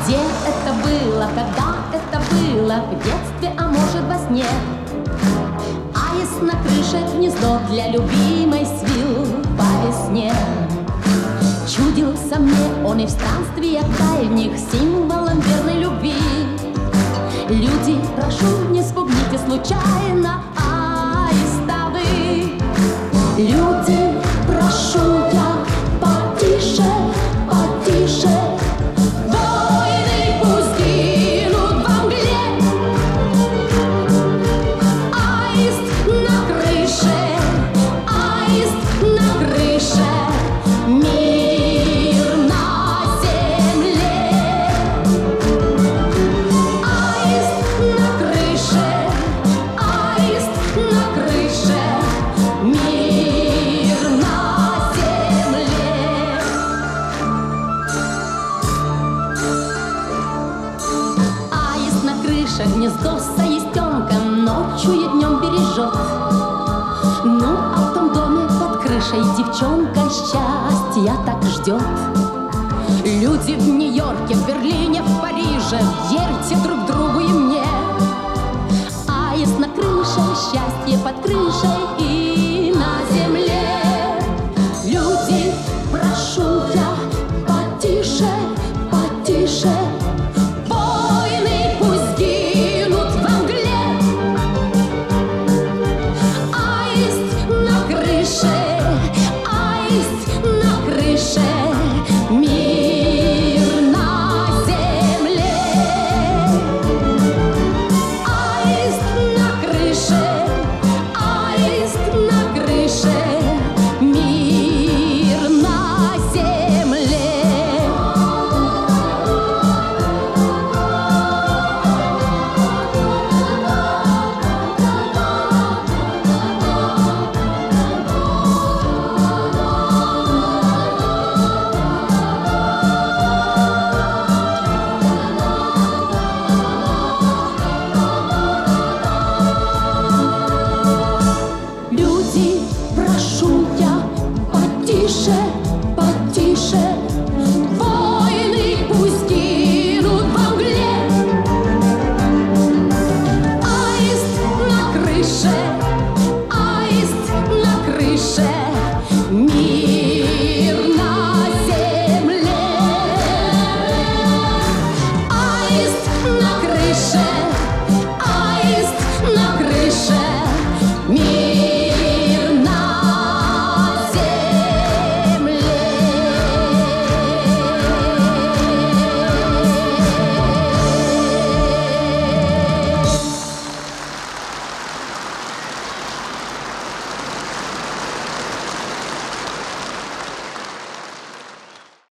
Где это было, когда это было, в детстве, а может во сне? Аист на крыше гнездо для любимой свил по весне. Чудился мне он и в странствиях дальних символом верной любви. Люди, прошу, не спугните случайно аиста вы. Люди, прошу я, потише, потише. Войны пусть гинут во мгле. Аист на крыше, аист на крыше. Мир на земле. Аист на крыше, аист на крыше. Мир на земле. Аист на крыше гнездо с аистенком ночью и днем бережет. Ну, а в том доме под крышей девчонка счастья так ждет. Люди в Нью-Йорке, в Берлине, в Париже, верьте друг